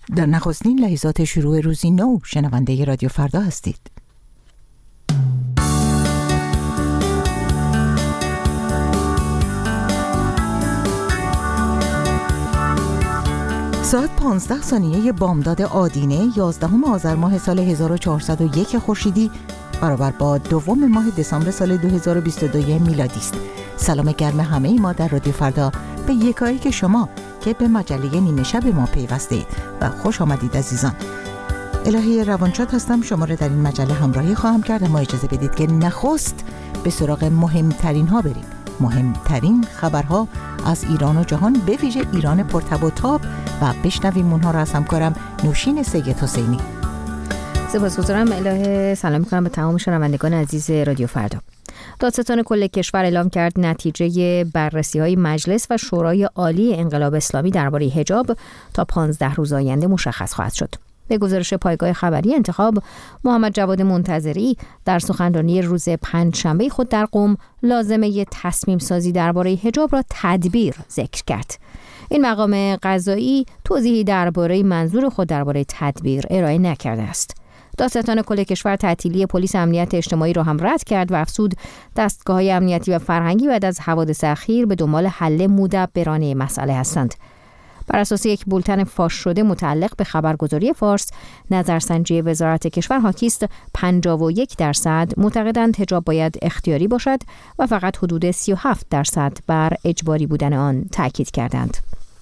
در نخستین لحظات شروع روزی نو شنونده رادیو فردا هستید. ساعت 15 ثانیه بامداد آدینه 11 آذر ماه سال 1401 خورشیدی برابر با 2 ماه دسامبر سال 2022 میلادی است. سلام گرم همه ما در رادیو فردا به یکایک شما که به مجله نیمه شب ما پیوستید و خوش آمدید عزیزان. الهی روانشاد هستم، شما را در این مجله همراهی خواهم کرد. اما اجازه بدید که نخست به سراغ مهمترین ها بریم. مهمترین خبرها از ایران و جهان، به ویژه ایران پرتب و تاب، و بشنویم اونها را از همکارم نوشین سید حسینی. سپاسگزارم الهه. سلام می‌کنم به تمام شنوندگان عزیز رادیو فردا. دادستان کل کشور اعلام کرد نتیجه بررسی‌های مجلس و شورای عالی انقلاب اسلامی درباره حجاب تا 15 روز آینده مشخص خواهد شد. به گزارش پایگاه خبری انتخاب، محمد جواد منتظری در سخنرانی روز پنجشنبه خود در قم لازمه تصمیم سازی درباره حجاب را تدبیر ذکر کرد. این مقام قضایی توضیحی درباره منظور خود درباره تدبیر ارائه نکرده است. دادستان کل کشور تعطیلی پلیس امنیت اجتماعی را هم رد کرد و افزود دستگاه‌های امنیتی و فرهنگی بعد از حوادث اخیر به دنبال حل مدبرانه مسئله هستند. بر اساس یک بولتن فاش شده متعلق به خبرگزاری فارس، نظرسنجی وزارت کشور حاکی است 51% معتقدند حجاب باید اختیاری باشد و فقط حدود 37% بر اجباری بودن آن تاکید کردند.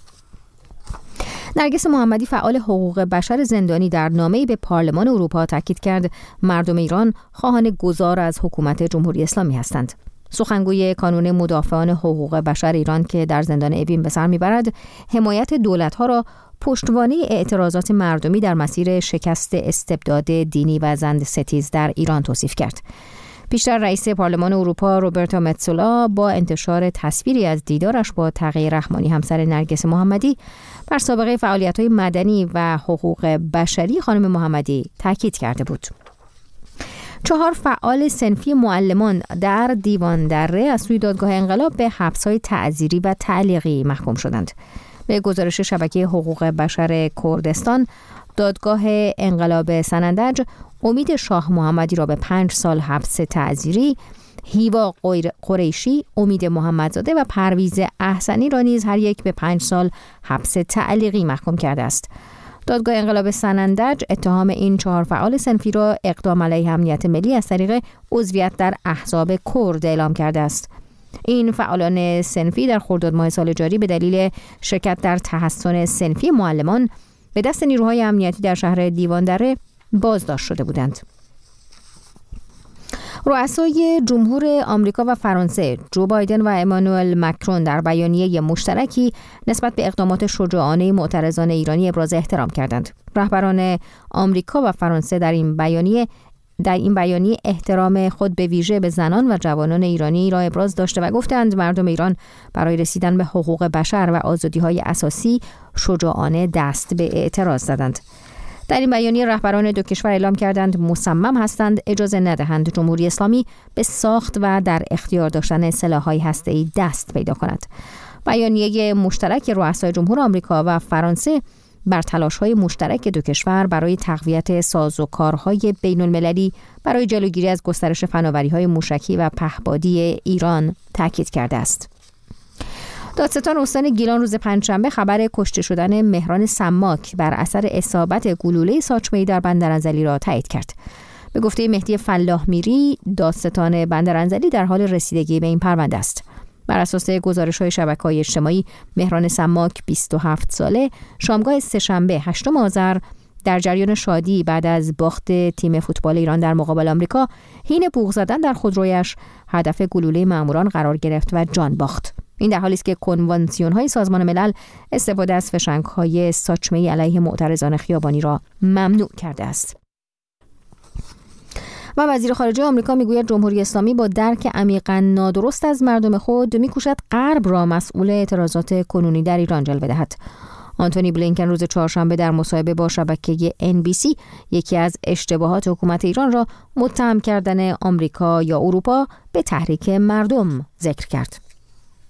نرگس محمدی فعال حقوق بشر زندانی در نامه‌ای به پارلمان اروپا تاکید کرد مردم ایران خواهان گذار از حکومت جمهوری اسلامی هستند. سخنگوی کانون مدافعان حقوق بشر ایران که در زندان اوین به سر میبرد، حمایت دولت‌ها را پشتوانه اعتراضات مردمی در مسیر شکست استبداد دینی و زندستیز در ایران توصیف کرد. پیشتر رئیس پارلمان اروپا روبرتا متسولا با انتشار تصویری از دیدارش با تقی رحمانی همسر نرگس محمدی بر سابقه فعالیت‌های مدنی و حقوق بشری خانم محمدی تاکید کرده بود. 4 فعال صنفی معلمان در دیوان دره از سوی دادگاه انقلاب به حبس‌های تعزیری و تعلیقی محکوم شدند. به گزارش شبکه حقوق بشر کردستان، دادگاه انقلاب سنندج امید شاه محمدی را به 5 سال حبس تعزیری، هیوا قریشی، امید محمدزاده و پرویز احسنی را نیز هر یک به 5 سال حبس تعلیقی محکوم کرده است. دادگاه انقلاب سنندج اتهام این 4 فعال صنفی را اقدام علیه امنیت ملی از طریق عضویت در احزاب کرد اعلام کرده است. این فعالان صنفی در خرداد ماه سال جاری به دلیل شرکت در تحصن صنفی معلمان به دست نیروهای امنیتی در شهر دیوان دره بازداشت شده بودند. رؤسای جمهور آمریکا و فرانسه جو بایدن و امانوئل مکرون در بیانیه مشترکی نسبت به اقدامات شجاعانه معترضان ایرانی ابراز احترام کردند. رهبران آمریکا و فرانسه در این بیانیه احترام خود به ویژه به زنان و جوانان ایرانی را ابراز داشته و گفتند مردم ایران برای رسیدن به حقوق بشر و آزادی‌های اساسی شجاعانه دست به اعتراض زدند. در این بیانیه رهبران 2 کشور اعلام کردند مصمم هستند اجازه ندهند جمهوری اسلامی به ساخت و در اختیار داشتن سلاح‌های هسته‌ای دست پیدا کند. بیانیه مشترک رؤسای جمهور آمریکا و فرانسه بر تلاش‌های مشترک 2 کشور برای تقویت سازوکارهای بین‌المللی برای جلوگیری از گسترش فناوری‌های موشکی و پهپادی ایران تاکید کرده است. دادستان استان گیلان روز پنجشنبه خبر کشته شدن مهران سماک بر اثر اصابت گلوله ساچمه‌ای در بندرانزلی را تایید کرد. به گفته مهدی فلاح میری، دادستان بندرانزلی در حال رسیدگی به این پرونده است. بر اساس گزارش‌های شبکه‌های اجتماعی، مهران سماک 27 ساله شامگاه سه‌شنبه 8 آذر در جریان شادی بعد از باخت تیم فوتبال ایران در مقابل آمریکا حین بوق زدن در خودرویش هدف گلوله ماموران قرار گرفت و جان باخت. این در حالی است که کنوانسیون‌های سازمان ملل استفاده از فشنگ‌های ساچمه‌ای علیه معترضان خیابانی را ممنوع کرده است. و وزیر خارجه آمریکا میگوید جمهوری اسلامی با درک عمیقاً نادرست از مردم خود میکوشد غرب را مسئول اعتراضات کنونی در ایران جلوه دهد. آنتونی بلینکن روز چهارشنبه در مصاحبه با شبکه NBC یکی از اشتباهات حکومت ایران را متهم کردن آمریکا یا اروپا به تحریک مردم ذکر کرد.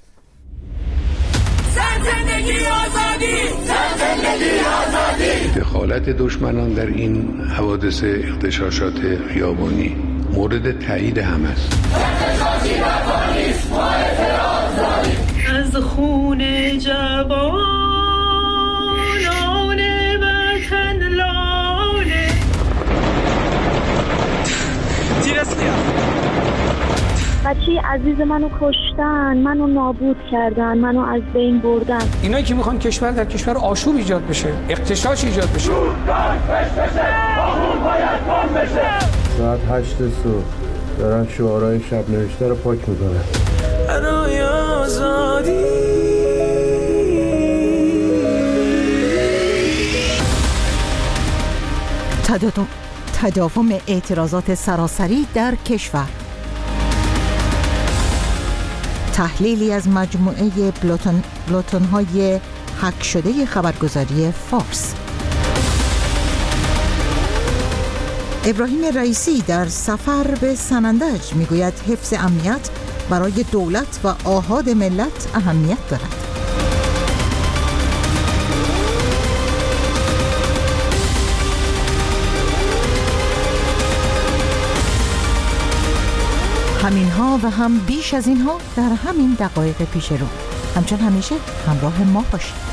زندگی آزادی، زندگی آزادی. دخالت دشمنان در این حوادث اغتشاشات خیابانی مورد تایید همه است. از خون جوانان وطن لاله بچه عزیز منو کشتن، منو نابود کردن، منو از بین بردن. اینایی که میخوان کشور در کشور آشوب ایجاد بشه، اغتشاش ایجاد بشه. ساعت 8 صبح دارن شعارهای شب نوشته رو پاک میکنن. برای آزادی تداوم اعتراضات سراسری در کشور. تحلیلی از مجموعه بلوتن‌های هک شده خبرگزاری فارس. ابراهیم رئیسی در سفر به سنندج میگوید حفظ امنیت برای دولت و آحاد ملت اهمیت دارد. همینها و هم بیش از اینها در همین دقایق پیش رو. همچون همیشه همراه ما باشید.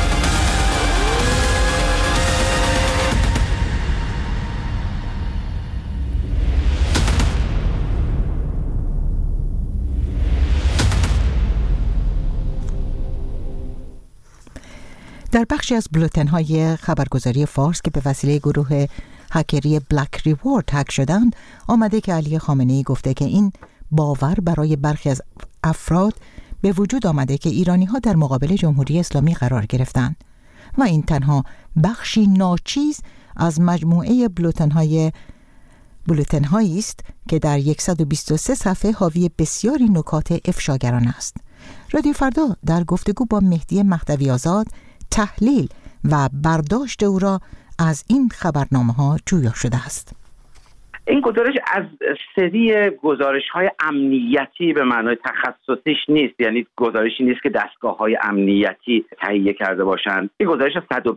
در بخشی از بلوتن‌های خبرگزاری فارس که به وسیله گروه هکری بلک ریوارد هک شدند، آمده که علی خامنه‌ای گفته که این باور برای برخی از افراد به وجود آمده که ایرانی‌ها در مقابل جمهوری اسلامی قرار گرفتند و این تنها بخشی ناچیز از مجموعه بلوتن‌هایی است که در 123 صفحه حاوی بسیاری نکات افشاگرانه است. رادیو فردا در گفتگو با مهدی مهدوی آزاد تحلیل و برداشت او را از این خبرنامه‌ها جویا شده است. این گزارش از سری گزارش‌های امنیتی به معنای تخصصیش نیست، یعنی گزارشی نیست که دستگاه‌های امنیتی تهیه کرده باشند. این گزارش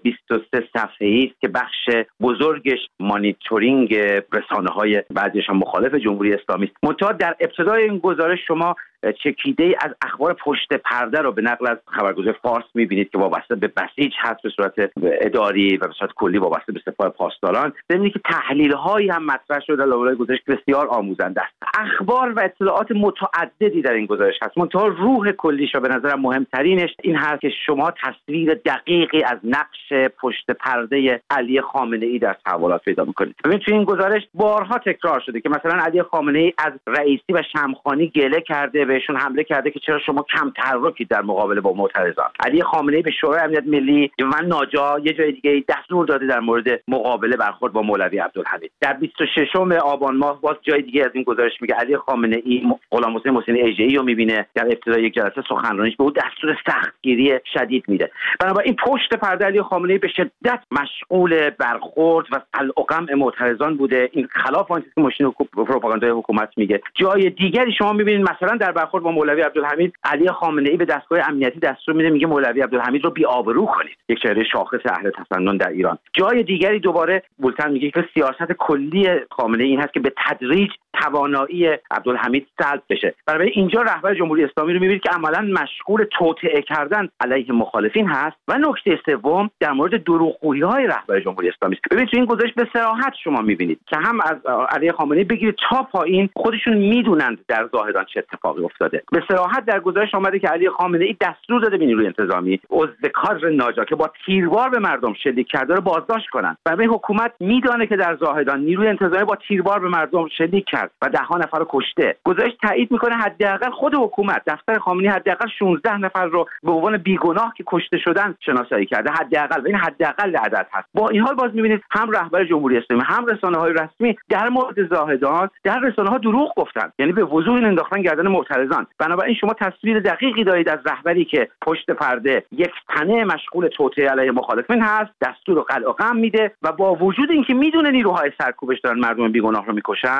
123 صفحه‌ای است که بخش بزرگش مانیتورینگ رسانه‌های بعضیشان مخالف جمهوری اسلامی است. منتها در ابتدای این گزارش شما چکیده‌ای از اخبار پشت پرده رو به نقل از خبرگزاری فارس می‌بینید که وابسته به بسیج هست به صورت اداری و به صورت کلی وابسته به سپاه پاسداران. ببینید که تحلیل‌هایی هم مطرح شده در لابلای گزارش بسیار آموزنده است. اخبار و اطلاعات متعددی در این گزارش هست. منتها روح کلیش و به نظرم مهمترینش این هست که شما تصویر دقیقی از نقش پشت پرده علی خامنه‌ای در تحولات پیدا می‌کنید. ببینید تو این گزارش بارها تکرار شده که مثلا علی خامنه‌ای از رئیسی و شمخانی گله کرده، بهشون حمله کرده که چرا شما کم تحرکی در مقابله با معترضان. علی خامنه‌ای به شورای امنیت ملی و ناجا یه جای دیگه دستور داده در مورد مقابله برخورد با مولوی عبدالحمید. در 26 آبان ماه باز جای دیگه از این گزارش میگه علی خامنه‌ای غلام حسین محسنی اژه‌ای رو میبینه در ابتدای یک جلسه سخنرانیش به او دستور سختگیری شدید میده. بنابراین پشت پرده علی خامنه‌ای به شدت مشغول برخورد و قلع معترضان بوده. این خلاف آنچه که ماشین پروپاگاندای حکومت میگه. جای دیگری شما میبینید مثلا در برخورد با مولوی عبدالحمید علی خامنه‌ای به دستگاه امنیتی دستور میده، میگه مولوی عبدالحمید رو بی‌آبرو کنید. یک چهره شاخص اهل تسنن در ایران. جای دیگری دوباره بولتن میگه که سیاست کلی خامنه‌ای این هست که به تدریج توانایی عبدالحمید سلب بشه. برای اینجا رهبر جمهوری اسلامی رو می‌بینید که عملاً مشغول توطئه کردن علیه مخالفین هست. و نکته سوم در مورد دروغگویی‌های رهبر جمهوری اسلامی است. ببینید تو این گزارش به صراحت شما می‌بینید که هم از علی خامنه‌ای بگیرید تا پایین خودشون میدونند در زاهدان چه اتفاقی افتاده. به صراحت در گزارش آمده که علی خامنه‌ای دستور داده به نیروی انتظامی عضو کادر ناجا که با تیربار به مردم شلیک کرده رو بازداشت کنند. برای حکومت میدانه که در زاهدان نیروی انتظامی با تیربار به مردم شلیک کرد و 10 نفر رو کشته. گزارش تایید میکنه حداقل خود حکومت دفتر خامنه‌ای حداقل 16 نفر رو به عنوان بیگناه که کشته شدن شناسایی کرده. حداقل این حداقل عدد هست. با این حال باز میبینید هم رهبر جمهوری اسلامی هم رسانه‌های رسمی در مورد زاهدان در رسانه‌ها دروغ گفتن، یعنی به وضوح این انداختن گردن معترضان. بنابراین شما تصویر دقیقی دارید از رهبری که پشت پرده یک تنه مشغول توطئه علیه مخالفین هست، دستور قلع و قم میده و با وجود اینکه میدونه نیروهای سرکوبش دارن مردم بیگناه رو میکشن،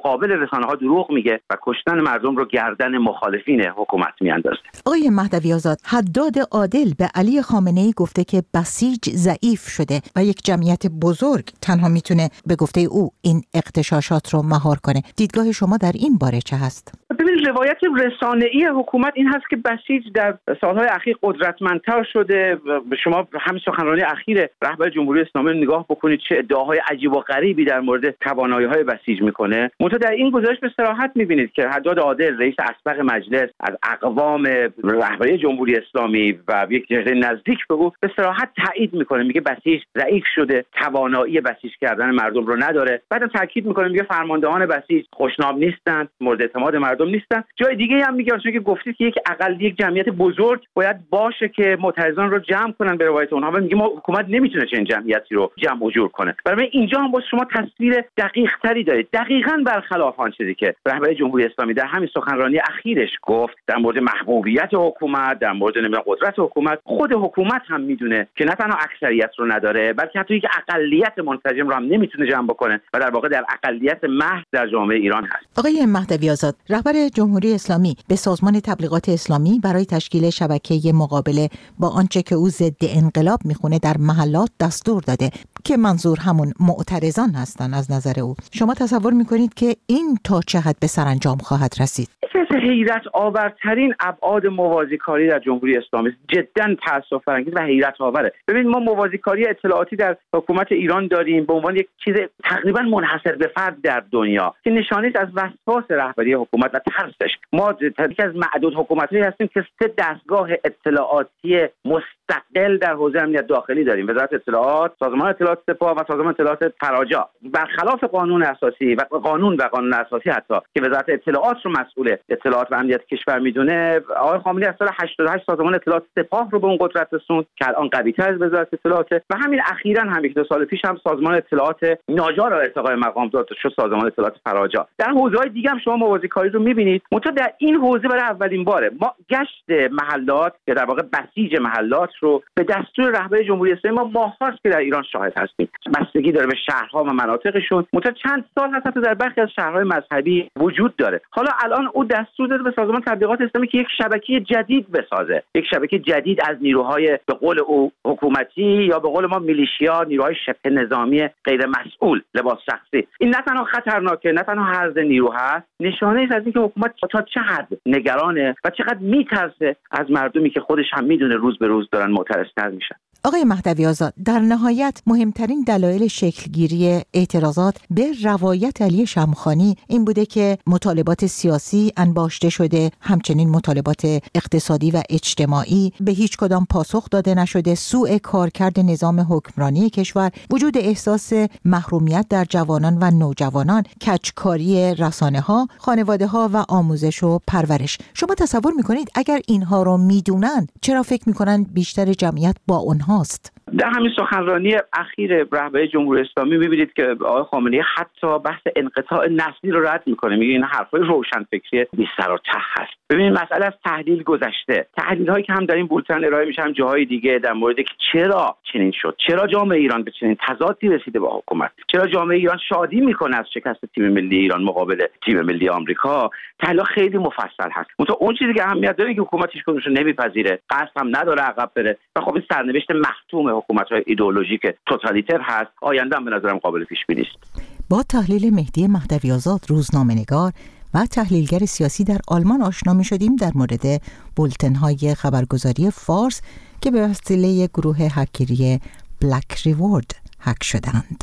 مقابل رسانه‌ها دروغ میگه و کشتن مردم رو گردن مخالفین حکومت میاندازه. آقای مهدوی آزاد، حداد عادل به علی خامنه‌ای گفته که بسیج ضعیف شده و یک جمعیت بزرگ تنها میتونه به گفته او این اغتشاشات رو مهار کنه. دیدگاه شما در این باره چه هست؟ ببینید، روایت رسانه‌ای حکومت این هست که بسیج در سالهای اخیر قدرتمندتر شده. شما همین سخنرانی اخیر رهبر جمهوری اسلامی رو نگاه بکنید، چه ادعاهای عجیب و غریبی در مورد توانایی‌های بسیج میکنه. منتها در این گزارش به صراحت میبینید که حداد عادل رئیس اسبق مجلس از اقوام رهبری جمهوری اسلامی و یک جهت نزدیک به او به صراحت تایید میکنه، میگه بسیج ضعیف شده، توانایی بسیج کردن مردم رو نداره. بعدم تاکید میکنه، میگه فرماندهان بسیج خوشنام نیستند، مورد اعتماد مردم نیستن. جای دیگه هم میگه که گفتید که یک جمعیت بزرگ باید باشه که معترضان رو جمع کنن به روایت اونها، و میگه ما حکومت نمیتونه چنین جمعیتی رو جمع و جور کنه. برای اینجا هم با شما تصویر دقیق تری دارید، دقیقاً برخلاف آن چیزی که رهبر جمهوری اسلامی در همین سخنرانی اخیرش گفت در مورد محبوبیت حکومت، در مورد قدرت حکومت. خود حکومت هم میدونه که نه تنها اکثریت رو نداره، بلکه حتی یک اقلیت منسجم رو هم نمیتونه جمع بکنه و در واقع در اقلیت محض در جامعه ایران هست. آقای مهدوی آزاد، رهبر جمهوری اسلامی به سازمان تبلیغات اسلامی برای تشکیل شبکه مقابله با آنچه که او ضد انقلاب میخونه در محلات دستور داده که منظور همون معترضان هستن. از نظر او شما تصور میکنید که این تا چه حد به سرانجام خواهد رسید؟ حیرت آورترین ابعاد موازیکاری در جمهوری اسلامی، جدا تأسف برانگیز و حیرت آوره. ببینید، ما موازیکاری اطلاعاتی در حکومت ایران داریم به عنوان یک چیز تقریبا منحصر به فرد در دنیا که نشانه است از وسواس رهبری حکومت و ترسش. ما یکی از معدود حکومت‌هایی هستیم که 3 دستگاه اطلاعاتی مستقل در حوزه امنیت داخلی داریم: وزارت اطلاعات، سازمان اطلاعات سپاه و سازمان اطلاعات فراجا. برخلاف قانون اساسی و قانون اساسی حتی که وزارت اطلاعات رو مسئول اطلاعات و امنیت کشور میدونه، آقای خامنه‌ای از سال 88 سازمان اطلاعات سپاه رو به اون قدرت رسوند که الان قوی‌تر از وزارت اطلاعات و همین اخیراً هم 1-2 سال پیش هم سازمان اطلاعات ناجا را ارتقای مقام داد شد سازمان اطلاعات فراجا. در حوزه‌های دیگه هم شما موازیکاری رو می‌بینید. منتها در این حوزه برای اولین باره ما گشت محلات یا در واقع بسیج محلات رو به دستور رهبری جمهوری اسلامی ما ماه‌هاست که در ایران شاهد هستیم. بستگی داره به شهرها و مناطقشون. منتها چند سال هست در برخی از شهرهای مذهبی وجود داره. حالا الان او دستور داده به سازمان تبلیغات اسلامی که یک شبکه جدید بسازه، یک شبکه جدید از نیروهای به قول او حکومتی یا به قول ما میلیشیا، نیروهای شبه نظامی غیر مسئول لباس شخصی. این نه تنها خطرناکه، نه تنها هرز نیرو هست، نشانه است از اینکه حکومت تا چه حد نگرانه و چقدر میترسه از مردمی که خودش هم میدونه روز به روز دارن معترض‌تر میشن. آقای مهدوی آزاد، در نهایت مهمترین دلایل شکلگیری اعتراضات به روایت علی شمخانی این بوده که مطالبات سیاسی انباشته شده، همچنین مطالبات اقتصادی و اجتماعی به هیچ کدام پاسخ داده نشده، سوء کارکرد نظام حکمرانی کشور، وجود احساس محرومیت در جوانان و نوجوانان، کجکاری رسانه‌ها، خانواده‌ها و آموزش و پرورش. شما تصور می‌کنید اگر اینها رو میدونن چرا فکر می‌کنن بیشتر جمعیت با اونهاست؟ در همین سخنرانی اخیر رهبری جمهوری اسلامی می‌بینید که آقای خامنه‌ای حتی بحث انقطاع نسلی رو رد می‌کنه، میگه این حرفای روشنفکری بی سر و ته هست. ببینید، مسئله از تحلیل گذشته، تحلیل‌هایی که هم در این بولتن ارائه میشه هم جاهای دیگه در مورد که چرا چنین شد، چرا جامعه ایران به چنین تضادی رسیده با حکومت، چرا جامعه ایران شادی می‌کنه از شکست تیم ملی ایران مقابل تیم ملی آمریکا. تحلیل خیلی مفصل هست. منتها اون چیزی که اهمیت داره که حکومت هیچ کدومش رو نمی‌پذیره، قصد هم نداره عقب بره و خب این سرنوشت محتوم حکومت‌های ایدئولوژیک توتالیتر هست. آینده هم به نظرم قابل پیش بینی است. با تحلیل مهدی مهدوی آزاد، روزنامه‌نگار و تحلیلگر سیاسی در آلمان آشنا می‌شدیم در مورد بولتن‌های خبرگزاری فارس که به وسیله گروه هکری بلک ریوارد هک شدند.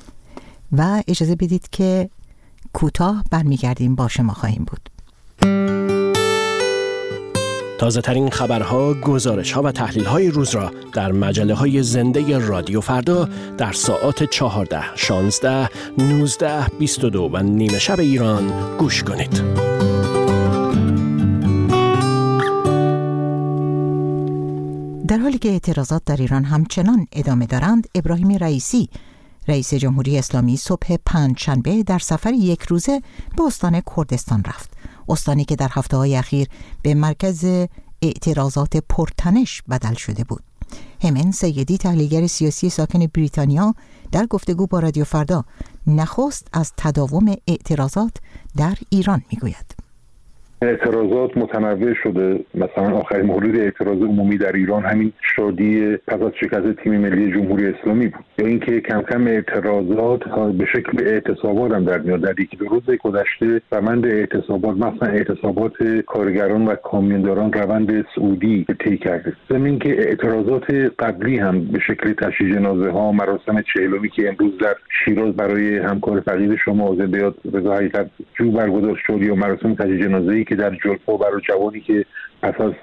و اجازه بدید که کوتاه برمیگردیم با شما خواهیم بود. تازه ترین خبرها، گزارش‌ها و تحلیل‌های روز را در مجله‌های زنده رادیو فردا در ساعات 14، 16، 19، 22 و نیمه شب ایران گوش کنید. در حالی که اعتراضات در ایران همچنان ادامه دارند، ابراهیم رئیسی رئیس جمهوری اسلامی صبح پنجشنبه در سفر 1 روزه به استان کردستان رفت. استانی که در هفته‌های اخیر به مرکز اعتراضات پرتنش بدل شده بود. همن سیدی، تحلیلگر سیاسی ساکن بریتانیا، در گفتگو با رادیو فردا نخست از تداوم اعتراضات در ایران میگوید. اعتراضات متنوع شده. مثلا آخرین مورد اعتراض عمومی در ایران همین شادی پس از شکست تیم ملی جمهوری اسلامی بود، یا اینکه کم کم اعتراضات به شکل اعتصابات هم در میاد. در یکی دو روز گذشته روند اعتصابات، مثلا اعتصابات کارگران و کامیونداران، روند صعودی طی کرده. ضمن که اعتراضات قبلی هم به شکل تشییع جنازه ها، مراسم چهلمی که امروز در شیراز برای همکار فقید شما زنده رضا حقیقت‌جو برگزار شد، یا مراسم تشییع جنازه‌ای که در جلپو برای جوانی که پس از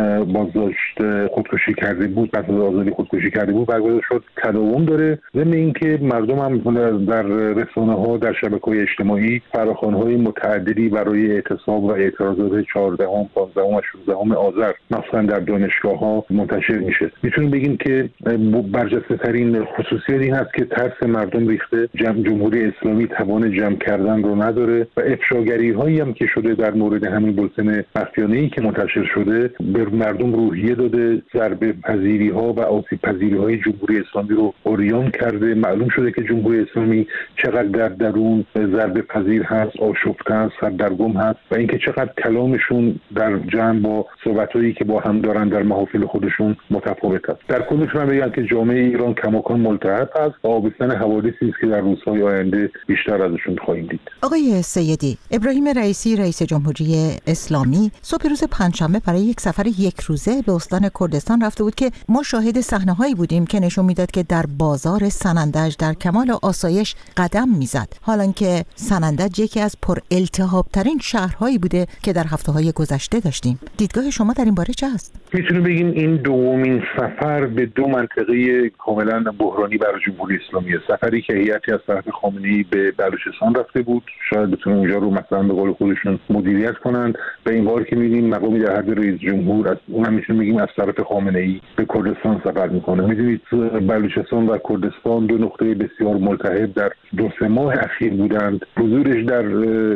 بازداشت خودکشی کرده بود، پس از آزادی خودکشی کرده بود برگزار شد، تداوم داره. ضمن اینکه مردم هم در رسانه‌ها، در شبکه‌های اجتماعی فراخوان‌های متعددی برای اعتصاب و اعتراضات 14ام، 15ام و 16ام آذر مثلا در دانشگاه‌ها منتشر میشه. میتونیم بگیم که برجسته‌ترین خصوصیت این هست که ترس مردم ریخته، جمهوری اسلامی توان جمع کردن رو نداره و افشاگری‌هایی هم که شده در مورد همین بولتن مخفیانه‌ای که منتشر شده به مردم روحیه داده، ضربه پذیری‌ها و آسیب پذیری‌های جمهوری اسلامی رو عریان کرده. معلوم شده که جمهوری اسلامی چقدر در درون ضربه پذیر هست، آشفته است، سردرگم هست و اینکه چقدر کلامشون در جمع با صحبتایی که با هم دارن در محافل خودشون متفاوت است. در کل میتونم بگم که جامعه ایران کماکان ملتهب است و آبستن حوادثی است که در روزهای آینده بیشتر ازشون خواهیم دید. آقای سیدی، ابراهیم رئیسی رئیس جمهوری اسلامی صبح روز پنجشنبه برای یک سفر یک روزه به استان کردستان رفته بود که ما شاهد صحنه‌هایی بودیم که نشون میداد که در بازار سنندج در کمال آسایش قدم میزد، حالا که سنندج یکی از پر التهاب ترین شهرهایی بوده که در هفته‌های گذشته داشتیم. دیدگاه شما در این باره چه است؟ میتونیم بگیم این دومین سفر به دو منطقه کاملا بحرانی برای جمهوری اسلامی، سفری که هیئتی از طرف خامنه‌ای به بلوچستان رفته بود، شاید بتونن اونجا رو مثلا به قول خودشون مدیریت کنند. به این بار که می‌بینیم مقامی در حد رئیس جمهور از اونم میتونیم بگیم از طرف خامنه‌ای به کردستان سفر میکنه. میدونید بلوچستان و کردستان دو نقطه بسیار ملتهب در 2-3 ماه اخیر بودند. حضورش در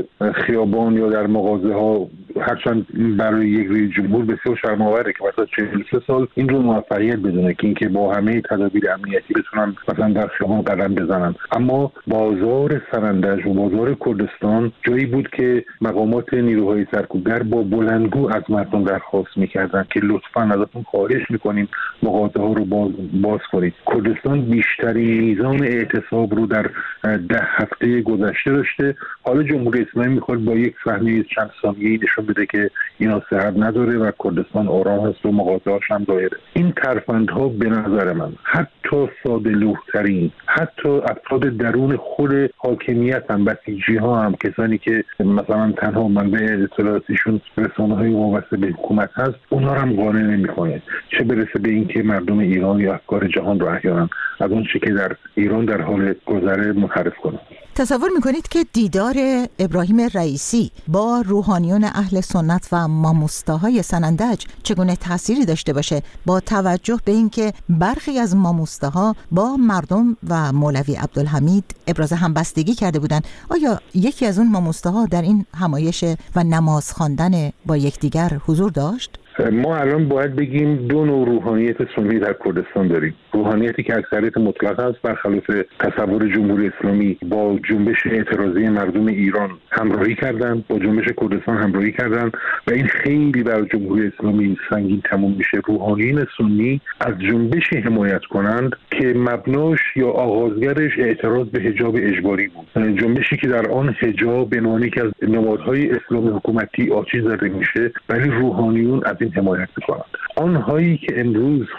خیابان یا در مغازه‌ها هرچند برای یک رئیس جمهور بسیار شرم‌آوره که مثلا 43 سال این رو موفقیت بدونه که اینکه با همه تدابیر امنیتی بتونن مثلا در خیابان قدم بزنن، اما بازار سنندج و بازار کردستان جایی بود که مقامات نیروهای سرکوبگر با بلندگو از مردم درخواست می‌کردن که لطفاً ازتون خواهش می‌کنیم مغازه‌ها رو باز کنید. کردستان بیشترین میزان اعتصاب رو در 10 هفته گذشته داشته. حالا جمهوری اسلامی می‌خواد با یک صحنه چند ثانیه‌ای نشون بده که اینا صحت نداره و کردستان آرام هست و مغازه‌هاش هم دایره. این ترفندها به نظر من حتی ساده‌لوح‌ترین، حتی افراد درون خود حاکمیت هم، بسیجی‌ها هم، کسانی که مثلا تنها منبع اطلاعاتیشون رسانه‌های وابسته به حکومت هست، اونها هم قانع نمی‌کنه، چه برسه به اینکه مردم ایران یا افکار جهان رو احیانا از اون چیزی که در ایران در حال گذره منحرف کنه. تصور میکنید که دیدار ابراهیم رئیسی با روحانیون اهل سنت و ماموستاهای سنندج چگونه تأثیری داشته باشه، با توجه به اینکه برخی از ماموستاها با مردم و مولوی عبدالحمید ابراز همبستگی کرده بودند؟ آیا یکی از اون ماموستاها در این همایش و نماز خواندن با یکدیگر حضور داشت؟ ما الان باید بگیم دو نوع روحانیت سنی در کردستان داریم. روحانیتی که اکثریت مطلق است، برخلاف تصور جمهوری اسلامی با جنبش اعتراضی مردم ایران همراهی کردند، با جنبش کردستان همراهی کردند و این خیلی برای جمهوری اسلامی سنگین تموم میشه. روحانیین سنی از جنبشی حمایت کنند که مبناش یا آغازگرش اعتراض به حجاب اجباری بود، جنبشی که در آن حجاب به عنوان یکی از نمادهای اسلام حکومتی آتش زده میشه، ولی روحانیون از این حمایت میکنند. آنهایی که امروز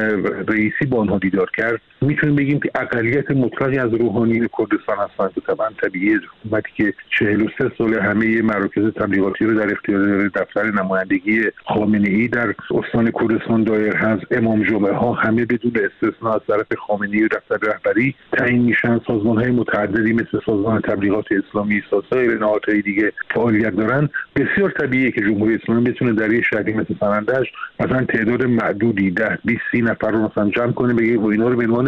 رئیسی با آنها دیدار کرد، میتونیم بگیم که اقلیت مطلقی از روحانیون کردستان هستند. طبیعیه حکومتی که 43 سال همه مراکز تبلیغاتی رو در اختیار دفتر نمایندگی خامنه‌ای در استان کردستان دایر هست، امام جمعه ها همه بدون استثنا از طرف خامنه‌ای و دفتر رهبری تعیین میشن، سازمان‌های متعددی مثل سازمان تبلیغات اسلامی، سایر نهادهای دیگه فعالیت دارن. بسیار طبیعیه که جمهوری اسلامی بتونه در یک شهری مثل سنندج مثلا تعداد معدودی 10 20 30 نفر رو مثلا جمع کنه، بگه و اینا رو به عنوان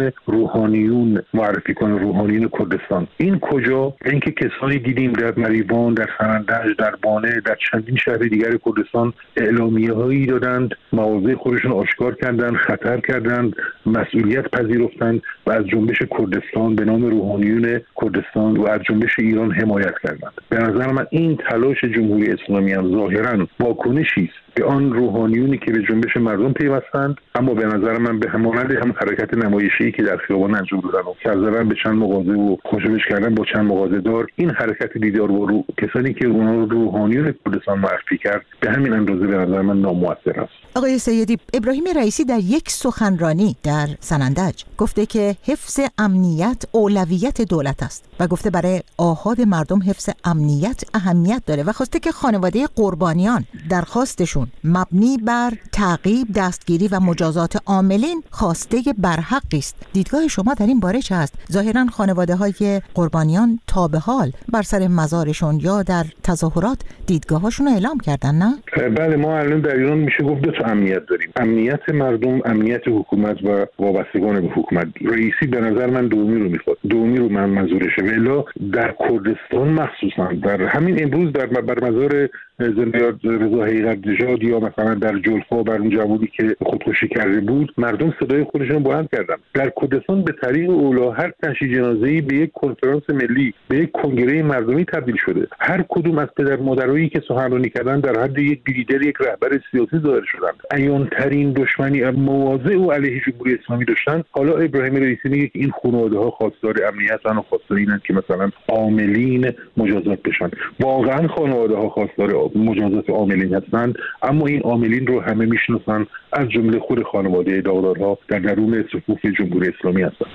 عنوان روحانیون معرفی کنه، روحانیون کردستان. این کجا؟ اینکه کسانی دیدیم در مریوان، در سنندج، در بانه، در چندین شهر دیگر کردستان اعلامیه‌هایی دادند، مواضع خودشون آشکار کردند، خطر کردند، مسئولیت پذیرفتند و از جنبش کردستان به نام روحانیون کردستان و از جنبش ایران حمایت کردند. به نظر من این تلاش جمهوری اسلامی هم ظاهراً واکنشی است به آن روحانیونی که به جنبش مردم پیوستند، اما به نظر من به همانند هم حرکت نمایشی که در خیابان انجام دادن و سرزدن به چند مغازه و خوشبش کردن با چند مغازه دار، این حرکت دیدار با کسانی که اونها روحانیون کردستان معرفی کرد به همین اندازه به نظر من نامؤثر است. آقای سیدی، ابراهیم رئیسی در یک سخنرانی در سنندج گفته که حفظ امنیت اولویت دولت است و گفته برای آحاد مردم حفظ امنیت اهمیت داره و خواسته که خانواده قربانیان درخواستشون مبنی بر تعقیب، دستگیری و مجازات عاملین خواسته برحقی است. دیدگاه شما در این باره چه است؟ ظاهراً خانواده‌های قربانیان تا به حال بر سر مزارشون یا در تظاهرات دیدگاهاشون رو اعلام کردن، نه؟ بله، ما الان در ایران میشه گفت دو تا امنیت داریم: امنیت مردم، امنیت حکومت و وابستگان به حکومت. رئیسی به نظر من دومی رو میخواد، دومی رو من منظورشه. ولی در کردستان مخصوصا در همین امروز بر مزار زنده یاد رضا حقیقت نژاد یا مثلا در جلفا بر اون جوانی که خودکشی کرده بود، مردم صدای خودشون بلند کردن. در کردستان به طریق اولا هر تشییع جنازه‌ای به یک کنفرانس ملی، به یک کنگره مردمی تبدیل شده. هر کدوم از پدر مادرایی که سخنرانی کردن در حد یک لیدر، یک رهبر سیاسی ظاهر شدن. عیان‌ترین دشمنی مواضع و علیه جمهوری اسلامی داشتن. حالا ابراهیم رئیسی میگه که این خانواده‌ها خواستار امنیتن و خواستار اینن که مثلا عاملین مجازات بشن. واقعا خانواده‌ها خواستار مجازات عاملین هستند، اما این عاملین رو همه میشناسن، از جمله خود خانواده داغدارها در درون صفوف جمهوری اسلامی هستند.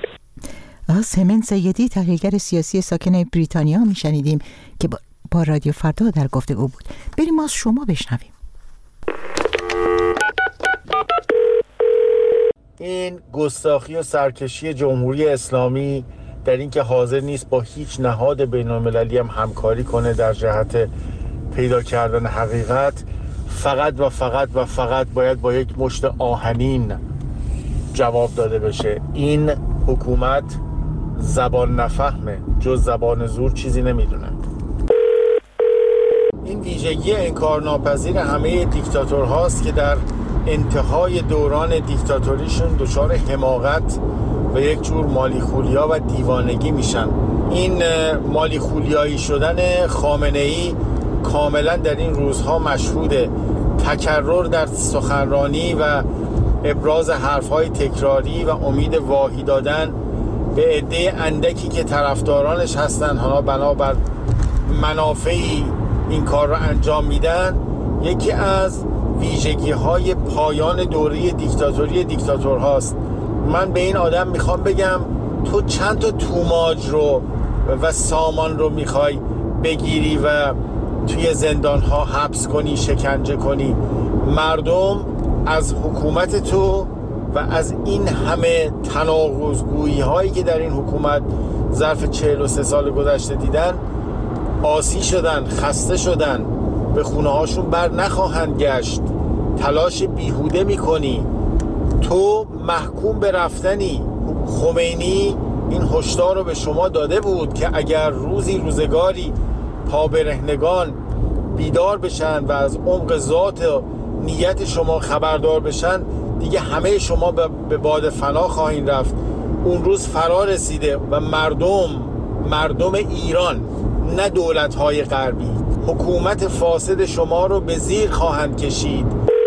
سمن سیدی، تحلیلگر سیاسی ساکن بریتانیا میشنیدیم که با رادیو فردا در گفتگو بود. بریم از شما بشنویم. این گستاخی و سرکشی جمهوری اسلامی در این که حاضر نیست با هیچ نهاد بین‌المللی هم همکاری کنه در جهت پیدا کردن حقیقت، فقط باید با یک مشت آهنین جواب داده بشه. این حکومت زبان نفهمه، جز زبان زور چیزی نمیدونه. این ویژگی انکارناپذیر همه دیکتاتورهاست که در انتهای دوران دیکتاتوریشون دچار حماقت و یک جور مالیخولیا و دیوانگی میشن. این مالیخولیایی شدن خامنه‌ای کاملا در این روزها مشهوده. تکرر در سخنرانی و ابراز حرفهای تکراری و امید واهی دادن به عده اندکی که طرفدارانش هستن، حالا بنابر منافعی این کار رو انجام میدن، یکی از ویژگی‌های پایان دوره دیکتاتوری دیکتاتورهاست. من به این آدم میخوام بگم تو چند تا توماج رو و سامان رو میخوای بگیری و توی زندان‌ها حبس کنی، شکنجه کنی؟ مردم از حکومت تو و از این همه تناقض‌گویی هایی که در این حکومت ظرف 43 سال گذشته دیدن آسی شدن، خسته شدن، به خونه هاشون بر نخواهند گشت. تلاش بیهوده میکنی، تو محکوم به رفتنی. خمینی این هشدار رو به شما داده بود که اگر روزگاری پابرهنگان بیدار بشن و از عمق ذات و نیت شما خبردار بشن، دیگه همه شما به باد فنا خواهید رفت. اون روز فرا رسیده و مردم ایران، نه دولت‌های غربی، حکومت فاسد شما رو به زیر خواهند کشید.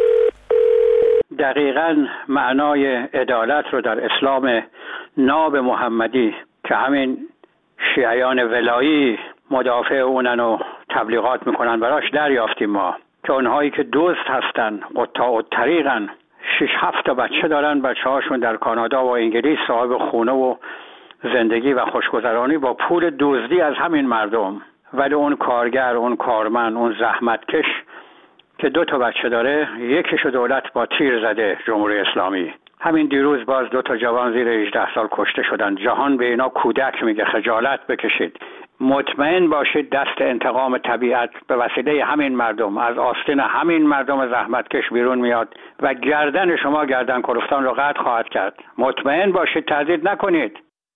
دقیقاً معنای عدالت رو در اسلام ناب محمدی که همین شیعیان ولایی مدافع اونن و تبلیغات میکنن براش دریافتیم ما، که اونهایی که دزد هستن، قطاع الطریقن، 6-7 تا بچه دارن، بچه هاشون در کانادا و انگلیس، صاحب خونه و زندگی و خوشگذرانی با پول دزدی از همین مردم. ولی اون کارگر، اون کارمند، اون زحمتکش که 2 تا بچه داره، یکیشو دولت با تیر زده، جمهوری اسلامی. همین دیروز باز 2 تا جوان زیر 18 سال کشته شدن. جهان به اینا کودک میگه، خجالت بکشید. مطمئن باشید دست انتقام طبیعت به وسیله همین مردم از آستین همین مردم زحمتکش بیرون میاد و گردن شما گردن کلفتان رو قطع خواهد کرد. مطمئن باشید، تردید نکنید.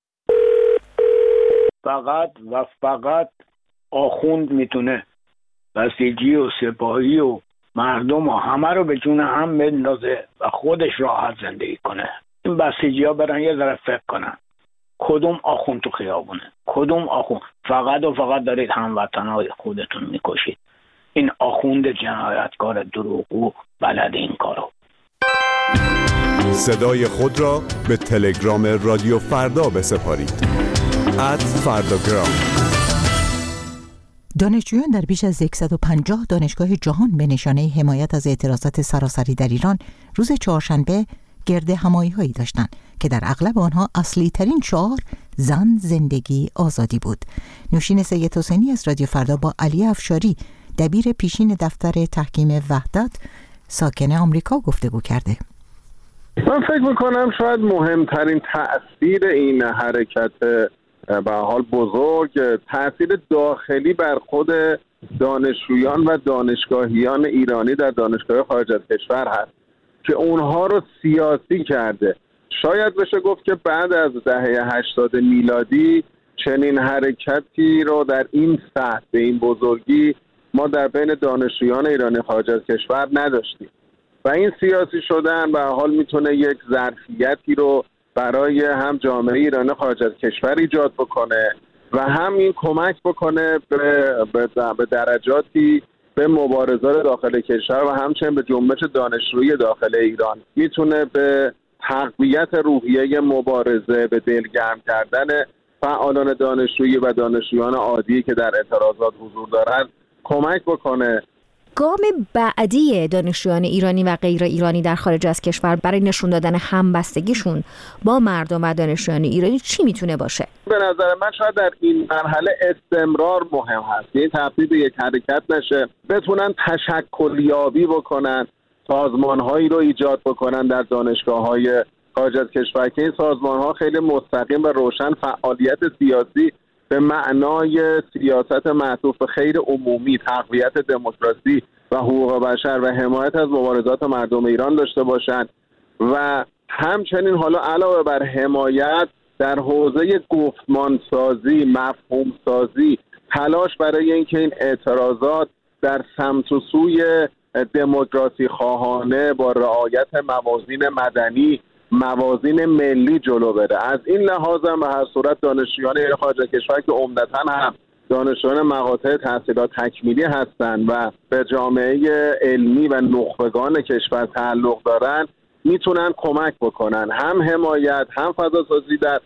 فقط آخوند میتونه بسیجی و سپاهی و مردم و همه رو به جون هم بندازه و خودش راحت زندگی کنه. این بسیجی ها برن یه ذره فکر کنن کدوم آخوند تو خیابونه، کدوم آخوند. فقط دارید هموطنهای خودتون میکشید. این آخوند جنایتکار دروغگو بلد این کارو. صدای خود را به تلگرام رادیو فردا بسپارید. @فرداگرام. دانشجویان در بیش از 150 دانشگاه جهان به نشانه حمایت از اعتراضات سراسری در ایران روز چهارشنبه گرد همایی‌هایی داشتند که در اغلب آنها اصلی ترین شعار زن، زندگی، آزادی بود. نوشین سید حسینی از رادیو فردا با علی افشاری، دبیر پیشین دفتر تحکیم وحدت ساکن آمریکا گفتگو کرده. من فکر میکنم شاید مهمترین تأثیر این حرکت به حال بزرگ تأثیر داخلی بر خود دانشجویان و دانشگاهیان ایرانی در دانشگاه خارج از کشور هست که اونها رو سیاسی کرده. شاید بشه گفت که بعد از دهه 80 میلادی چنین حرکتی رو در این سطح به این بزرگی ما در بین دانشجویان ایرانی خارج از کشور نداشتیم و این سیاسی شدن به حال میتونه یک ظرفیتی رو برای هم جامعه ایرانی خارج از کشور ایجاد بکنه و هم این کمک بکنه به درجاتی به مبارزات داخل کشور و همچنین به جنبش دانشجویی داخل ایران. میتونه به تقویت روحیه مبارزه، به دلگرم کردن فعالان دانشجویی و دانشجویان عادی که در اعتراضات حضور دارن کمک بکنه. گام بعدی دانشجویان ایرانی و غیر ایرانی در خارج از کشور برای نشون دادن همبستگیشون با مردم و دانشجویان ایرانی چی میتونه باشه؟ به نظر من شاید در این مرحله استمرار مهم هست. این تبدیل به یک حرکت نشه، بتونن تشکلیابی بکنن، سازمانهایی رو ایجاد بکنن در دانشگاه‌های خارج از کشور که این سازمان‌ها خیلی مستقیم و روشن فعالیت سیاسی به معنای سیاست معطوف به خیر عمومی، تقویت دموکراسی و حقوق بشر و حمایت از مبارزات مردم ایران داشته باشند و همچنین حالا علاوه بر حمایت در حوزه گفتمانسازی، مفهومسازی، تلاش برای اینکه این اعتراضات در سمت و سوی دموکراسی خواهانه با رعایت موازین مدنی، موازین ملی جلو بره. از این لحاظ هم به هر صورت دانشجویان خارج از کشور که عمدتاً هم دانشجویان مقاطع تحصیلات تکمیلی هستند و به جامعه علمی و نخبگان کشور تعلق دارن میتونن کمک بکنن، هم حمایت، هم فضاسازی در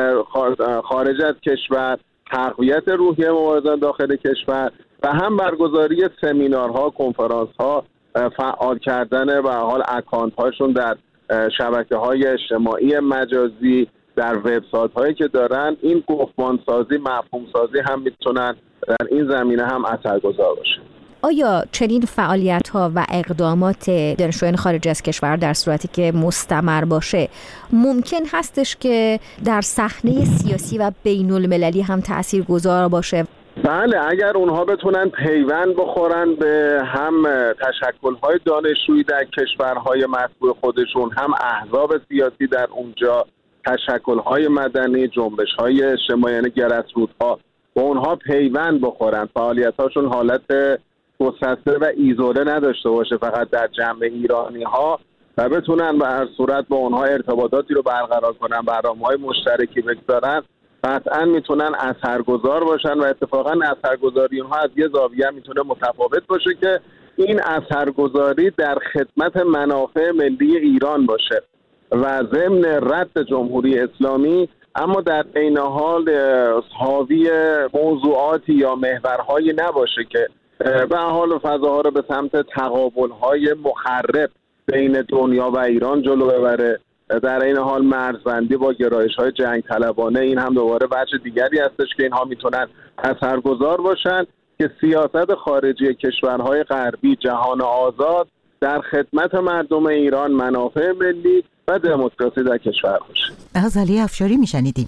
خارج از کشور، تقویت روحیه مبارزان داخل کشور و هم برگزاری سمینارها، کنفرانس‌ها، فعال کردن و حال اکانت هاشون در شبکه‌های اجتماعی مجازی، در وبسایت هایی که دارن. این گفتمانسازی، مفهومسازی هم میتونن در این زمینه هم اثرگذار باشه. آیا چنین فعالیت‌ها و اقدامات دانشجویان خارج از کشور در صورتی که مستمر باشه ممکن هستش که در صحنه سیاسی و بین‌المللی هم تاثیرگذار باشه؟ بله، اگر اونها بتونن پیوند بخورن به هم تشکل‌های دانشجویی در کشورهای مطبوع خودشون، هم احزاب سیاسی در اونجا، تشکل‌های مدنی، جنبش‌های اجتماعی یعنی گرس‌روت‌ها، با اونها پیوند بخورن، فعالیت‌هاشون حالت گسسته و ایزوله نداشته باشه فقط در جمع ایرانی‌ها و بتونن به هر صورت با اونها ارتباطاتی رو برقرار کنن، برنامه‌های مشترکی بگذارن، قطعا میتونن اثرگذار باشن و اتفاقا اثرگذاری اونها از یه زاویه میتونه متفاوت باشه که این اثرگذاری در خدمت منافع ملی ایران باشه و ضمن رد جمهوری اسلامی، اما در عین حال حاوی موضوعاتی یا محورهایی نباشه که به حال فضاها رو به سمت تقابل‌های مخرب بین دنیا و ایران جلو ببره. در این حال مرزبندی با گرایش‌های جنگ طلبانه، این هم دوباره وجه دیگری هستش که اینها میتونن اثرگذار باشن که سیاست خارجی کشورهای غربی، جهان آزاد در خدمت مردم ایران، منافع ملی و دموکراسی در کشور باشه. از علی افشاری میشنیدیم.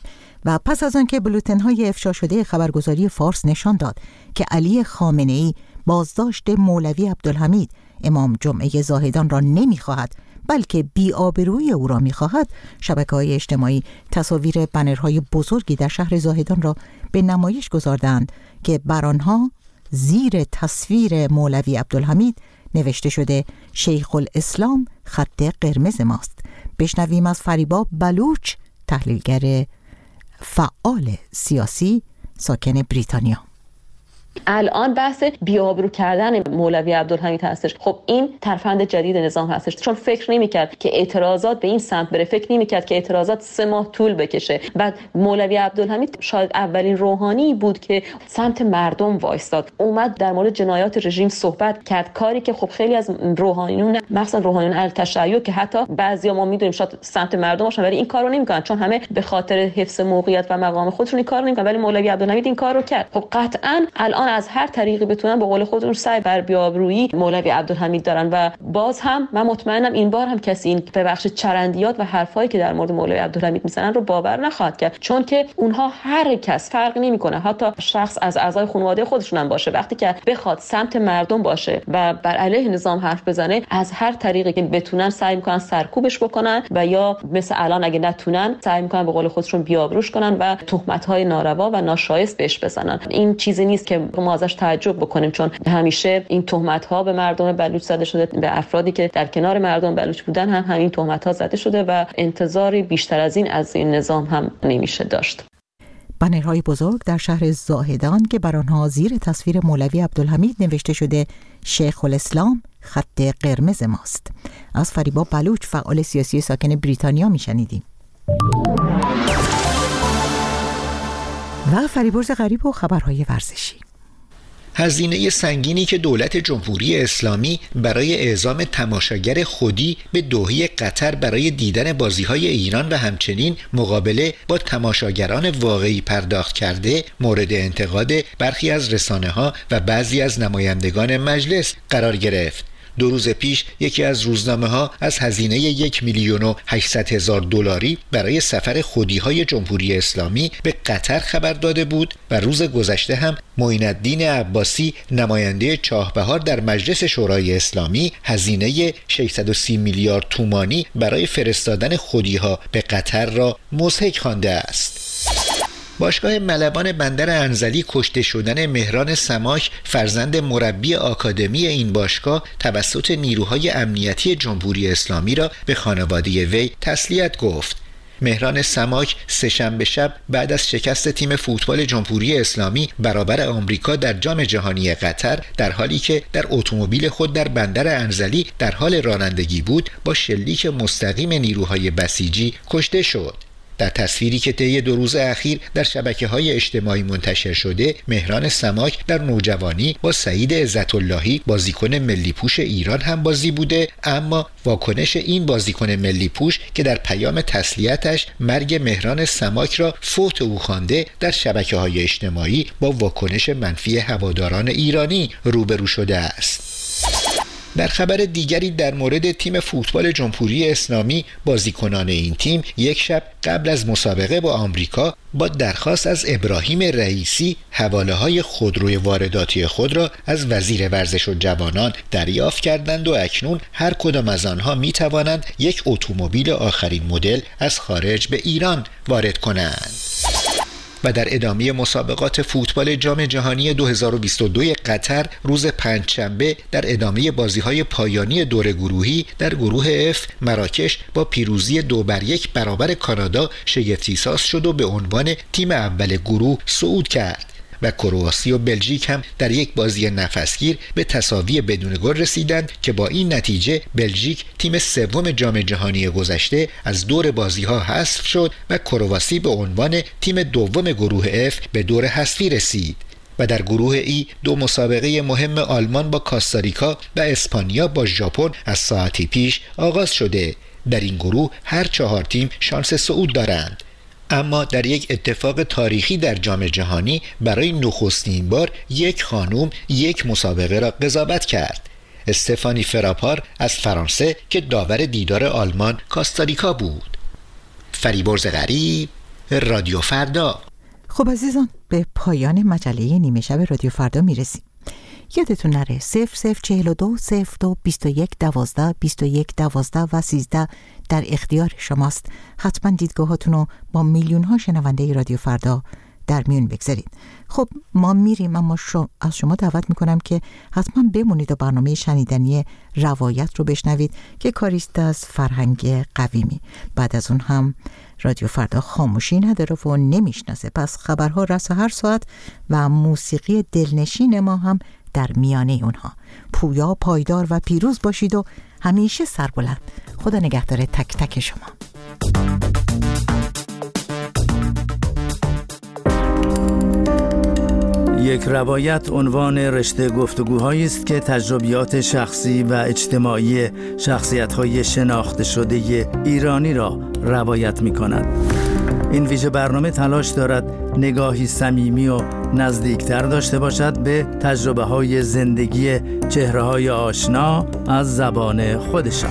و پس از آنکه بولتن‌های افشا شده خبرگزاری فارس نشان داد که علی خامنه‌ای بازداشت مولوی عبدالحمید امام جمعه زاهدان را نمی‌خواهد بلکه بی‌آبرویی او را می‌خواهد، شبکه‌های اجتماعی تصاویر بنرهای بزرگی در شهر زاهدان را به نمایش گذاردند که بر آنها زیر تصویر مولوی عبدالحمید نوشته شده شیخ الاسلام خط قرمز ماست. بشنویم از فریبا بلوچ، تحلیلگر فعال سیاسی ساکن بریتانیا. الان بحث بی‌آبرو کردن مولوی عبدالحمید هستش. خب این ترفند جدید نظام هستش، چون فکر نمی‌کرد که اعتراضات به این سمت بره، فکر نمی‌کرد که اعتراضات 3 ماه طول بکشه. بعد مولوی عبدالحمید شاید اولین روحانی بود که سمت مردم وایستاد، اومد در مورد جنایات رژیم صحبت کرد، کاری که خب خیلی از روحانیون، مثلا روحانیون التشیع که حتی بعضیا ما می‌دونیم شاید سمت مردم باشن ولی این کارو نمی‌کنن، چون همه به خاطر حفظ موقعیت و مقام خودشون این کارو نمی‌کنن، ولی مولوی عبدالحمید این کارو کرد. خب قطعاً الان از هر طریقی بتونن به قول خودشون سعی بر بی‌آبرویی مولوی عبدالحمید دارن و باز هم من مطمئنم این بار هم کسی این به بخش چرندیات و حرفایی که در مورد مولوی عبدالحمید میزنن رو باور نخواهد کرد، چون که اونها هر کس فرق نمیکنه، حتی شخص از اعضای خانواده خودشون هم باشه، وقتی که بخواد سمت مردم باشه و بر علیه نظام حرف بزنه، از هر طریقی که بتونن سعی میکنن سرکوبش بکنن و یا مثل الان اگه نتونن سعی میکنن به قول خودشون بی‌آبروش کنن و تهمت‌های ناروا و ناشایست بهش بزنن. این چیزی نیست که ما ازش تعجب بکنیم، چون همیشه این تهمت‌ها به مردم بلوچ زده شده، به افرادی که در کنار مردم بلوچ بودن هم همین تهمت‌ها زده شده و انتظاری بیشتر از این از این نظام هم نمیشه داشت. بنرهای بزرگ در شهر زاهدان که بر آنها زیر تصویر مولوی عبدالحمید نوشته شده شیخ الاسلام خط قرمز ماست. از فریبا بلوچ، فعال سیاسی ساکن بریتانیا میشنیدیم. و فریبرز غریب و خبرهای ورزشی. هزینه سنگینی که دولت جمهوری اسلامی برای اعزام تماشاگر خودی به دوحه قطر برای دیدن بازی‌های ایران و همچنین مقابله با تماشاگران واقعی پرداخت کرده مورد انتقاد برخی از رسانه‌ها و بعضی از نمایندگان مجلس قرار گرفت. 2 روز پیش یکی از روزنامه‌ها از هزینه 1,800,000 دلاری برای سفر خودی‌های جمهوری اسلامی به قطر خبر داده بود و روز گذشته هم معین الدین عباسی، نماینده چاهبهار در مجلس شورای اسلامی، هزینه 630 میلیارد تومانی برای فرستادن خودی‌ها به قطر را مضحک خوانده است. باشگاه ملبان بندر انزلی کشته شدن مهران سماک، فرزند مربی آکادمی این باشگاه، توسط نیروهای امنیتی جمهوری اسلامی را به خانواده وی تسلیت گفت. مهران سماک سه‌شنبه شب بعد از شکست تیم فوتبال جمهوری اسلامی برابر آمریکا در جام جهانی قطر، در حالی که در اتومبیل خود در بندر انزلی در حال رانندگی بود، با شلیک مستقیم نیروهای بسیجی کشته شد. در تصویری که طی 2 روز اخیر در شبکه‌های اجتماعی منتشر شده، مهران سماک در نوجوانی با سعید عزت‌اللهی بازیکن ملی پوش ایران هم بازی بوده، اما واکنش این بازیکن ملی پوش که در پیام تسلیتش مرگ مهران سماک را فوت او خوانده، در شبکه‌های اجتماعی با واکنش منفی هواداران ایرانی روبرو شده است. در خبر دیگری در مورد تیم فوتبال جمهوری اسلامی، بازیکنان این تیم یک شب قبل از مسابقه با آمریکا با درخواست از ابراهیم رئیسی حواله‌های خودروی وارداتی خود را از وزیر ورزش و جوانان دریافت کردند و اکنون هر کدام از آنها می توانند یک اتومبیل آخرین مدل از خارج به ایران وارد کنند. و در ادامه مسابقات فوتبال جام جهانی 2022 قطر، روز پنجشنبه در ادامه بازی‌های پایانی دور گروهی در گروه F، مراکش با پیروزی 2-1 برابر کانادا شگفتی‌ساز شد و به عنوان تیم اول گروه صعود کرد. و کرواسی و بلژیک هم در یک بازی نفسگیر به تساوی بدون گل رسیدند که با این نتیجه بلژیک تیم سوم جام جهانی گذشته از دور بازی‌ها حذف شد و کرواسی به عنوان تیم دوم گروه F به دور حذفی رسید. و در گروه ای 2 مسابقه مهم آلمان با کاستاریکا و اسپانیا با ژاپن از ساعتی پیش آغاز شده. در این گروه هر 4 تیم شانس صعود دارند. اما در یک اتفاق تاریخی در جام جهانی، برای نخستین بار یک خانم یک مسابقه را قضاوت کرد. استفانی فراپار از فرانسه که داور دیدار آلمان کاستاریکا بود. فریبرز غریب، رادیو فردا. خب عزیزان، به پایان مجله نیمه شب رادیو فردا میرسیم. یادتون نره 0042 02 21 12 21 12 و 13 در اختیار شماست. حتما دیدگاهاتون رو با میلیون ها شنونده رادیو فردا در میون بگذارید. خب ما میریم، اما از شما دعوت میکنم که حتما بمونید و برنامه شنیدنی روایت رو بشنوید که کاریست از فرهنگ قویمی. بعد از اون هم رادیو فردا خاموشی نداره و نمیشناسه، پس خبرها رس هر ساعت و موسیقی دلنشین ما هم در میانه اونها. پویا، پایدار و پیروز باشید و همیشه سربلند. خدا نگهدار تک تک شما. یک روایت عنوان رشته گفتگوهایی است که تجربیات شخصی و اجتماعی شخصیت‌های شناخته شده ایرانی را روایت می‌کند. این ویژه برنامه تلاش دارد نگاهی صمیمی و نزدیکتر داشته باشد به تجربه‌های زندگی چهره‌های آشنا از زبان خودشان.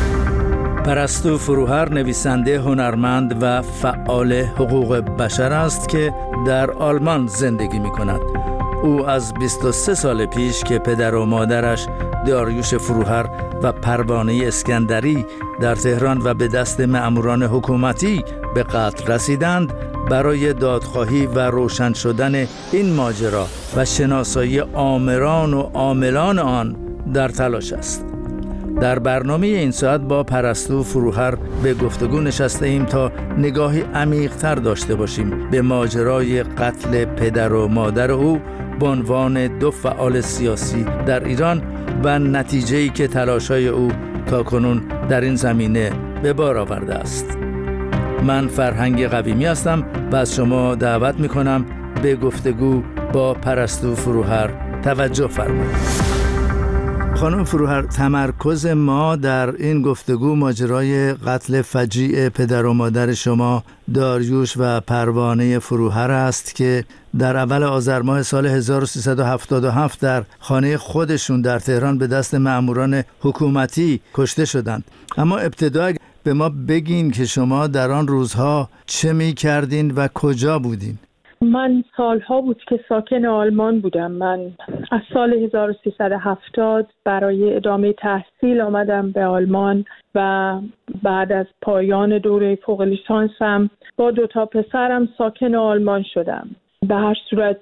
پرستو فروهر نویسنده، هنرمند و فعال حقوق بشر است که در آلمان زندگی می‌کند. او از 23 سال پیش که پدر و مادرش داریوش فروهر و پروانه اسکندری در تهران و به دست مأموران حکومتی به قتل رسیدند، برای دادخواهی و روشن شدن این ماجرا و شناسایی آمران و عاملان آن در تلاش است. در برنامه این ساعت با پرستو فروهر به گفتگو نشسته ایم تا نگاهی عمیق‌تر داشته باشیم به ماجرای قتل پدر و مادر او به عنوان دو فعال سیاسی در ایران و نتیجه‌ای که تلاش‌های او تاکنون در این زمینه به بار آورده است. من فرهنگ قویمی هستم و از شما دعوت می‌کنم به گفتگو با پرستو فروهر توجه فرمایید. خانم فروهر، تمرکز ما در این گفتگو ماجرای قتل فجیع پدر و مادر شما داریوش و پروانه فروهر است که در اول آذر ماه سال 1377 در خانه خودشون در تهران به دست مأموران حکومتی کشته شدند. اما ابتدا به ما بگین که شما در آن روزها چه می کردین و کجا بودین؟ من سالها بود که ساکن آلمان بودم. من از سال 1370 برای ادامه تحصیل آمدم به آلمان و بعد از پایان دوره فوق لیسانسم با 2 پسرم ساکن آلمان شدم. به هر صورت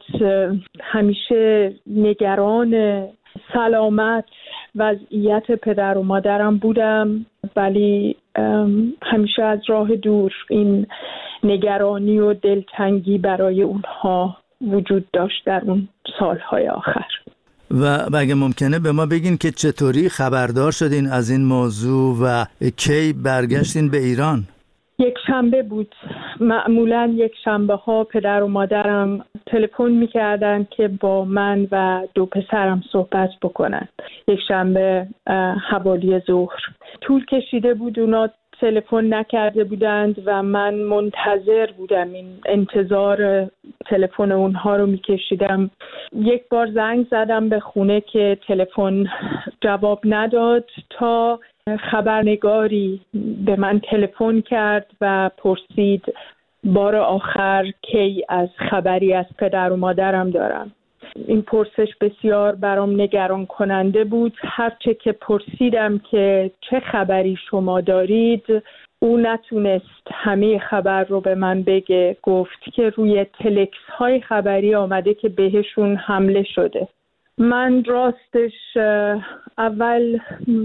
همیشه نگران سلامت وضعیت پدر و مادرم بودم، ولی همیشه از راه دور این نگرانی و دلتنگی برای اونها وجود داشت در اون سالهای آخر. و اگه ممکنه به ما بگین که چطوری خبردار شدین از این موضوع و کی برگشتین به ایران؟ یک شنبه بود. معمولا یک شنبه ها پدر و مادرم تلفن میکردن که با من و 2 پسرم صحبت بکنن. یک شنبه حوالی ظهر. طول کشیده بود، اونا تلفن نکرده بودند و من منتظر بودم، این انتظار تلفن اونها رو میکشیدم. یک بار زنگ زدم به خونه که تلفن جواب نداد تا خبرنگاری به من تلفن کرد و پرسید بار آخر کی از خبری از پدر و مادرم دارم. این پرسش بسیار برام نگران کننده بود. هرچه که پرسیدم که چه خبری شما دارید، او نتونست همه خبر رو به من بگه. گفت که روی تلکس های خبری آمده که بهشون حمله شده. من راستش اول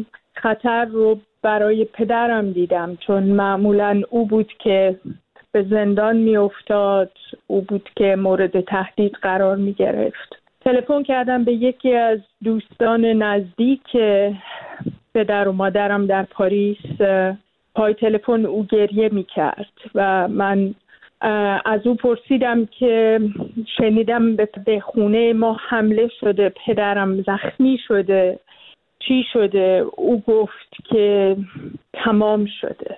خطر رو برای پدرم دیدم، چون معمولاً او بود که به زندان می افتاد، او بود که مورد تهدید قرار می گرفت. تلفن کردم به یکی از دوستان نزدیک پدر و مادرم در پاریس. پای تلفن او گریه می کرد و من از او پرسیدم که شنیدم به خونه ما حمله شده، پدرم زخمی شده، چی شده؟ او گفت که تمام شده.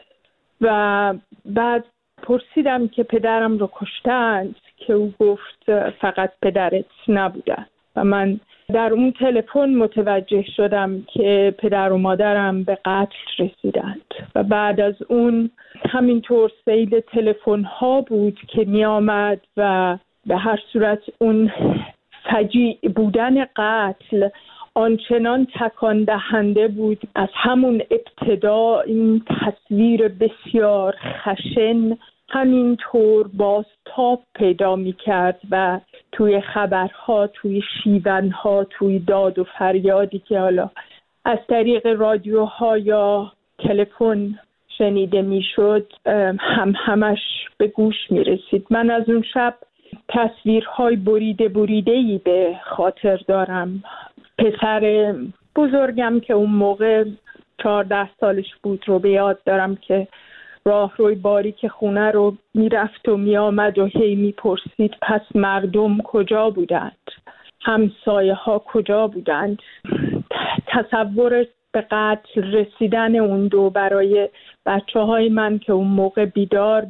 و بعد پرسیدم که پدرم رو کشتند، که او گفت فقط پدرت نبودن. و من در اون تلفن متوجه شدم که پدر و مادرم به قتل رسیدند و بعد از اون همینطور سیل تلفن ها بود که می آمد و به هر صورت اون فجیع بودن قتل آنچنان تکان دهنده بود. از همون ابتدا این تصویر بسیار خشن همینطور بازتاب پیدا می کرد و توی خبرها، توی شیونها، توی داد و فریادی که حالا از طریق رادیوها یا تلفن شنیده می شد همش به گوش می رسید. من از اون شب تصویرهای بریده‌ای به خاطر دارم. پسر بزرگم که اون موقع 14 سالش بود رو به یاد دارم که راهروی باریک خونه رو میرفت و میآمد و هی میپرسید پس مردم کجا بودند؟ همسایه ها کجا بودند؟ تصور به قتل رسیدن اون دو برای بچه های من که اون موقع بیدار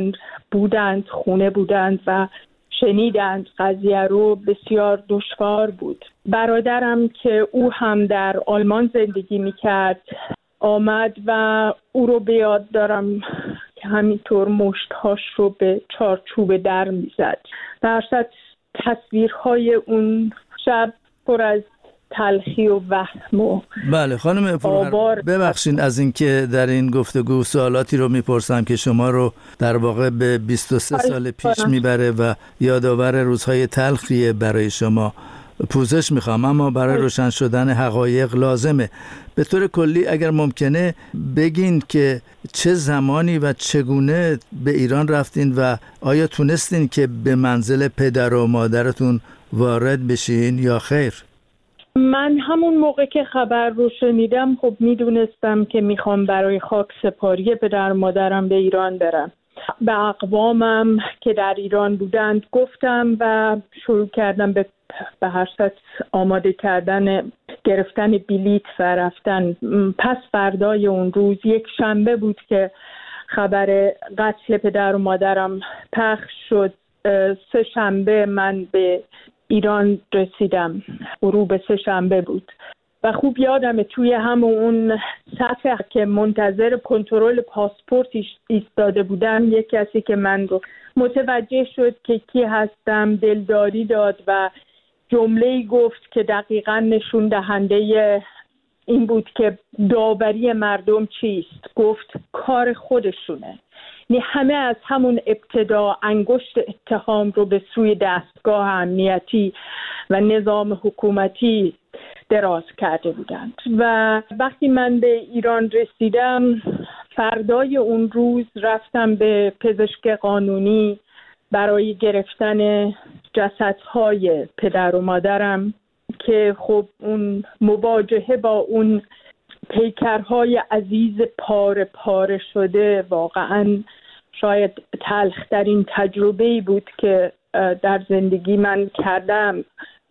بودند خونه بودند و شنیدند قضیه رو بسیار دشوار بود. برادرم که او هم در آلمان زندگی میکرد آمد و او رو به یاد دارم که همینطور مشتهاش رو به چارچوب در میزد. در صورت تصویرهای اون شب پر از تلخی و وهم و بله خانم پرور، ببخشین از اینکه در این گفتگو سوالاتی رو میپرسم که شما رو در واقع به 23 سال پیش میبره و یادآور روزهای تلخیه برای شما. پوزش میخوام، اما برای روشن شدن حقایق لازمه به طور کلی اگر ممکنه بگین که چه زمانی و چگونه به ایران رفتین و آیا تونستین که به منزل پدر و مادرتون وارد بشین یا خیر؟ من همون موقع که خبر رو شنیدم خب میدونستم که میخوام برای خاک سپاری پدر و مادرم به ایران برم. به اقوامم که در ایران بودند گفتم و شروع کردم به هر صورت آماده کردن گرفتن بلیط و رفتن. پس فردای اون روز یک شنبه بود که خبر قتل پدر و مادرم پخش شد. 3 شنبه من به ایران رسیدم. غروب 3 شنبه بود و خوب یادمه توی همون صفحه که منتظر کنترل پاسپورت ایستاده بودم یک کسی که من رو متوجه شد که کی هستم دلداری داد و جمله‌ای گفت که دقیقاً نشون دهنده این بود که داوری مردم چیست. گفت کار خودشونه. همه از همون ابتدا انگشت اتهام رو به سوی دستگاه امنیتی و نظام حکومتی دراز کرده بودند و وقتی من به ایران رسیدم فردای اون روز رفتم به پزشک قانونی برای گرفتن جسدهای پدر و مادرم که خب اون مواجهه با اون پیکرهای عزیز پاره شده واقعاً شاید تلخ‌ترین تجربه‌ای بود که در زندگی من کردم.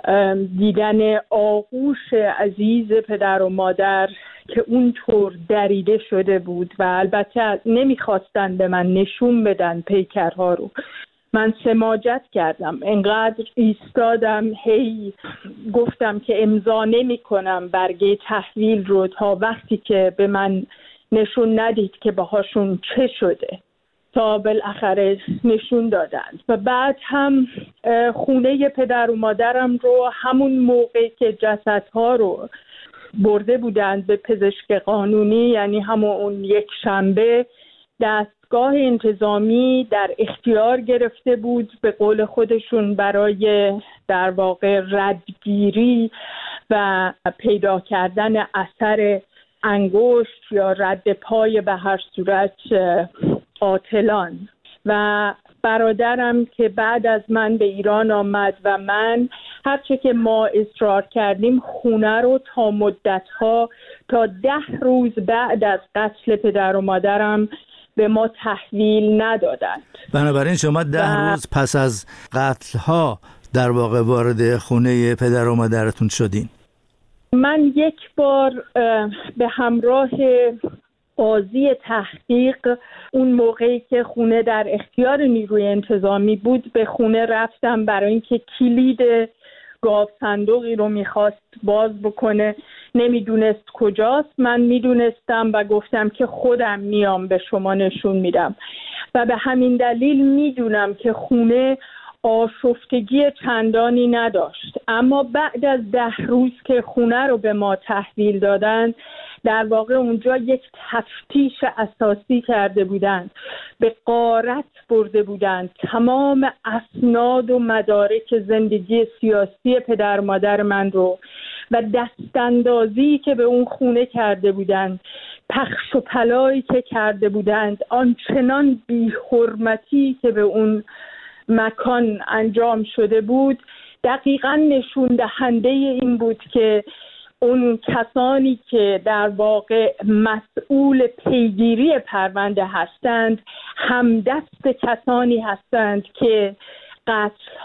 دیدن آغوش عزیز پدر و مادر که اونطور دریده شده بود و البته نمیخواستن به من نشون بدن پیکرها رو. من سماجت کردم، انقدر ایستادم هی گفتم که امضا نمی کنم برگه تحویل رو تا وقتی که به من نشون ندید که باهاشون چه شده، تا بالاخره نشون دادند. و بعد هم خونه پدر و مادرم رو همون موقع که جسدها رو برده بودند به پزشک قانونی، یعنی همون یک شنبه، دستگاه انتظامی در اختیار گرفته بود به قول خودشون برای در واقع ردگیری و پیدا کردن اثر انگشت یا رد پای به هر صورت قاتلان. و برادرم که بعد از من به ایران آمد و من هرچه که ما اصرار کردیم خونه رو تا مدتها تا 10 روز بعد از قتل پدر و مادرم به ما تحویل ندادند. بنابراین شما 10 روز پس از قتل ها در واقع وارد خونه پدر و مادرتون شدین؟ من یک بار به همراه قاضی تحقیق اون موقعی که خونه در اختیار نیروی انتظامی بود به خونه رفتم برای اینکه کلید گاو صندوقی رو میخواست باز بکنه، نمیدونست کجاست. من میدونستم و گفتم که خودم میام به شما نشون میدم و به همین دلیل میدونم که خونه آشفتگی چندانی نداشت. اما بعد از 10 روز که خونه رو به ما تحویل دادن، در واقع اونجا یک تفتیش اساسی کرده بودند، به غارت برده بودند تمام اسناد و مدارک زندگی سیاسی پدر مادر من رو و دستاندازی که به اون خونه کرده بودند، پخش و پلایی که کرده بودند، آنچنان بی‌حرمتی که به اون مکان انجام شده بود، دقیقاً نشون دهنده این بود که اون کسانی که در واقع مسئول پیگیری پرونده هستند همدست کسانی هستند که قتل